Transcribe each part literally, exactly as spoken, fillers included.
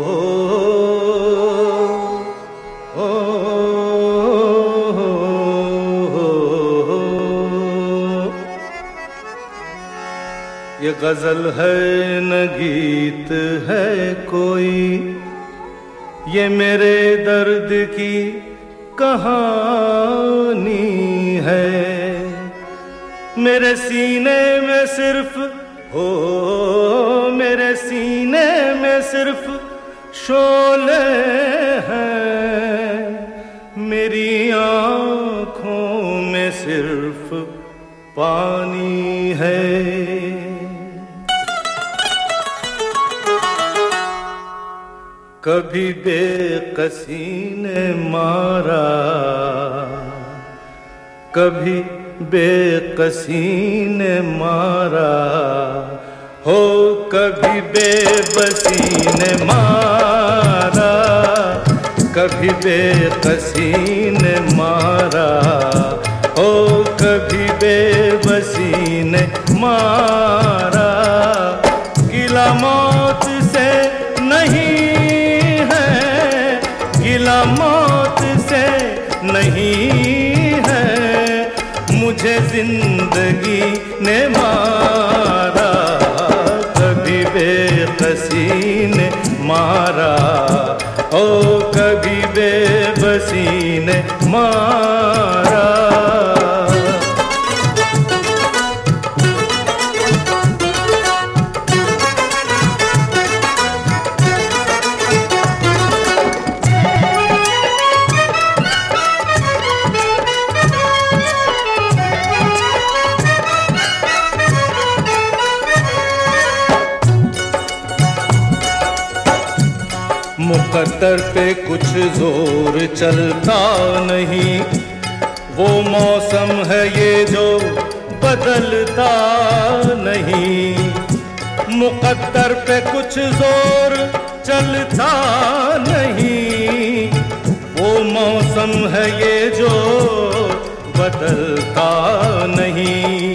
ओ, ये गजल है न गीत है कोई, ये मेरे दर्द की कहानी है। मेरे सीने में सिर्फ हो, मेरे सीने में सिर्फ शोले हैं, मेरी आँखों में सिर्फ पानी है। कभी बेकसी ने मारा, कभी बेकसी ने मारा, हो कभी बेबसी ने मारा, कभी बेकसी ने मारा, हो कभी बेबसी ने मारा। गिला मौत से नहीं है, गिला मौत से नहीं है, मुझे जिंदगी ने मारा। कभी बेकसी ने मारा, ओ कभी बेबसी ने मारा। मुकद्दर पे कुछ जोर चलता नहीं, वो मौसम है ये जो बदलता नहीं। मुकद्दर पे कुछ जोर चलता नहीं, वो मौसम है ये जो बदलता नहीं।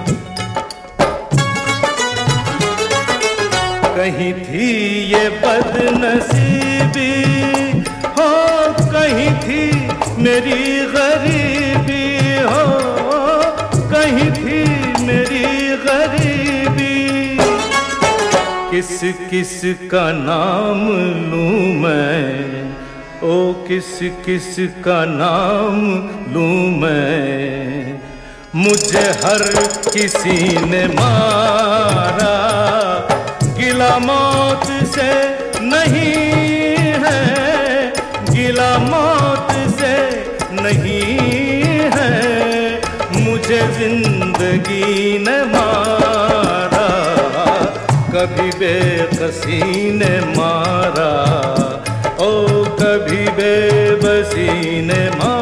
कहीं थी ये बदनसीबी, हो कहीं थी मेरी गरीबी, हो कहीं थी मेरी गरीबी। किस किस का नाम लूं मैं, ओ किस किस का नाम लूं मैं, मुझे हर किसी ने मारा। गिला मौत से नहीं है, गिला मौत से नहीं है, मुझे जिंदगी ने मारा। कभी बेकसी ने मारा, ओ कभी बेबसी ने मारा।